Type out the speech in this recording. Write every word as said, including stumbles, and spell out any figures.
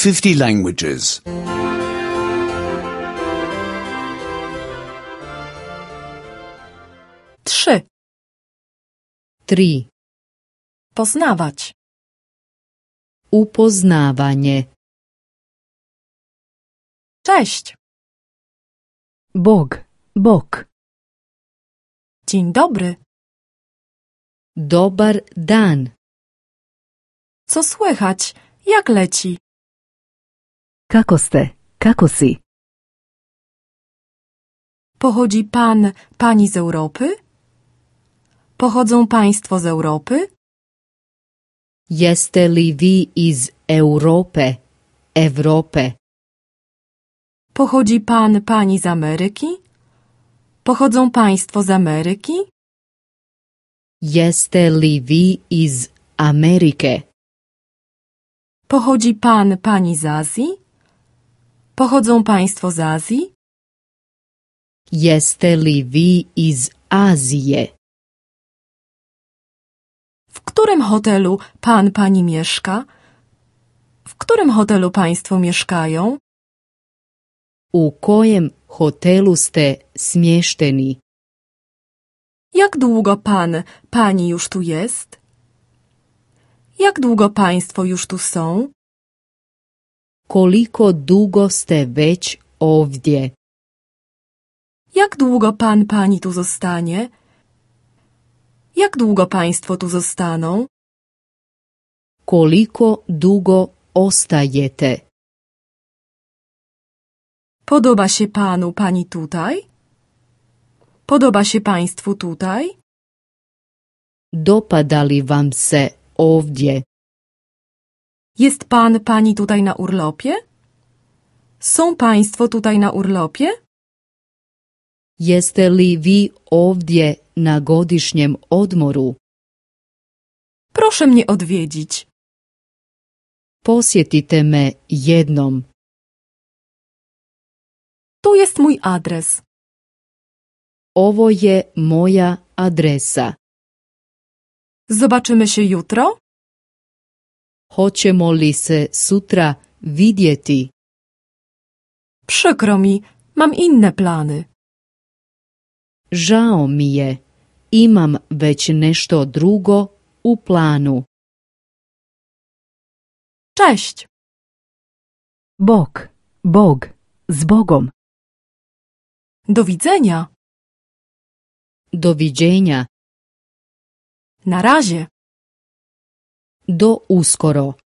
fifty languages. Trzy. Tri. Poznawać. Upoznavanje. Cześć. Bog, Bog. Dzień dobry. Dobar dan. Co słychać? Jak leci? Kako ste? Kako si? Pochodzi pan, pani z Europy? Pochodzą państwo z Europy? Jeste li vi iz Europe, Evrope? Pochodzi pan, pani z Ameryki? Pochodzą państwo z Ameryki? Jeste li vi iz Amerike? Pochodzi pan, pani z Azji? Pochodzą państwo z Azji? Jeste li vi iz Azije? W którym hotelu pan, pani mieszka? W którym hotelu państwo mieszkają? U kojem hotelu ste smješteni? Jak długo pan, pani już tu jest? Jak długo państwo już tu są? Koliko dugo ste već ovdje? Jak długo pan, pani tu zostanie? Jak długo państwo tu zostaną? Koliko dugo ostajete? Podoba się panu, pani tutaj? Podoba się państwu tutaj? Dopada li vam se ovdje? Jest pan, pani tutaj na urlopie? Są państwo tutaj na urlopie? Jeste li vi ovdje na godišnjem odmoru? Proszę mnie odwiedzić. Posjetite me jednom. Tu jest mój adres. Ovo je moja adresa. Zobaczymy się jutro? Hoćemo li se sutra vidjeti? Przykro mi, mam inne plany. Žao mi je, imam već nešto drugo u planu. Cześć. Bog, Bog, z Bogom. Do widzenia. Doviđenja. Na razie. Do uskoro.